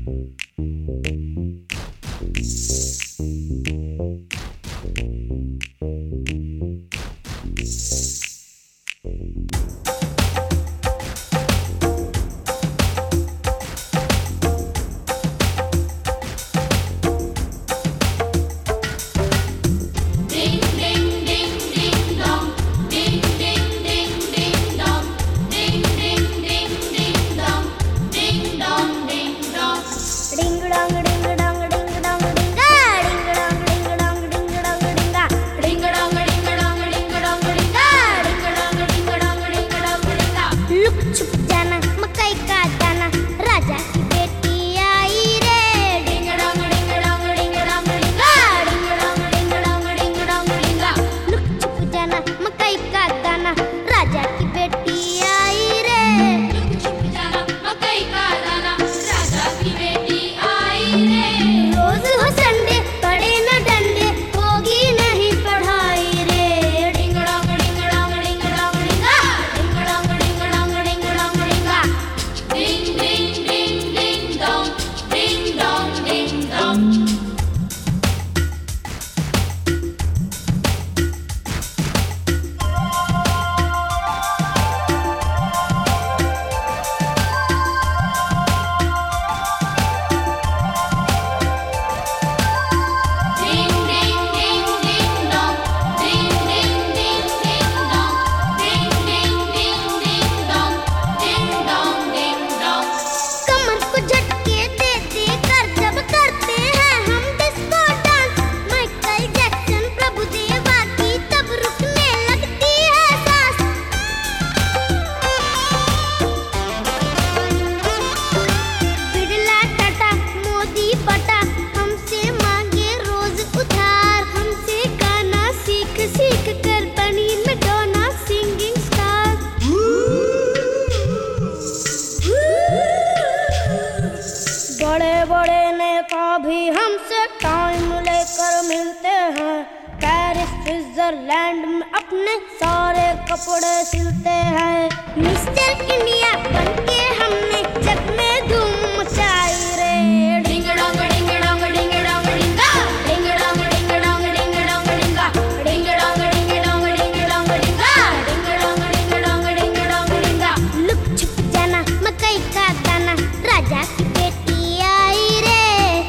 भी हमसे टाइम लेकर मिलते हैं। पेरिस स्विट्जरलैंड में अपने सारे कपड़े सिलते हैं। मिस्टर इंडिया बनके हमने जग में धूम मचाई रे। डिंग डोंग डिंग डोंग डिंग डोंग डिंगा, डिंग डोंग डिंग डोंग डिंग डोंग डिंगा, डिंग डोंग डिंग डोंग डिंग डोंग डिंगा, डिंग डोंग डिंग डोंग डिंग डोंग डिंगा। लुक छुप जाना मकई का दाना, राजा की बेटी आई रे।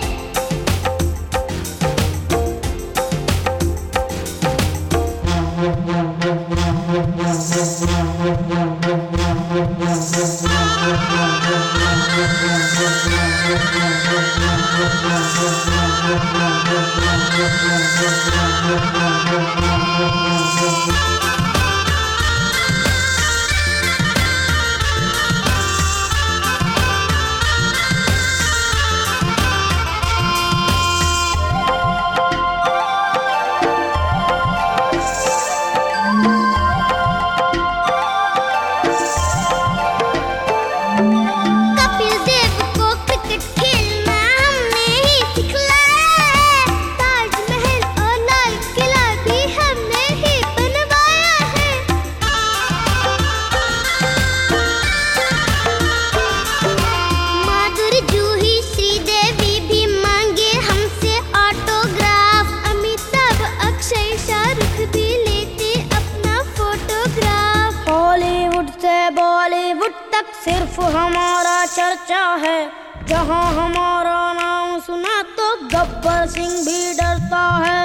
बॉलीवुड तक सिर्फ हमारा चर्चा है। जहां हमारा नाम सुना तो गब्बर सिंह भी डरता है।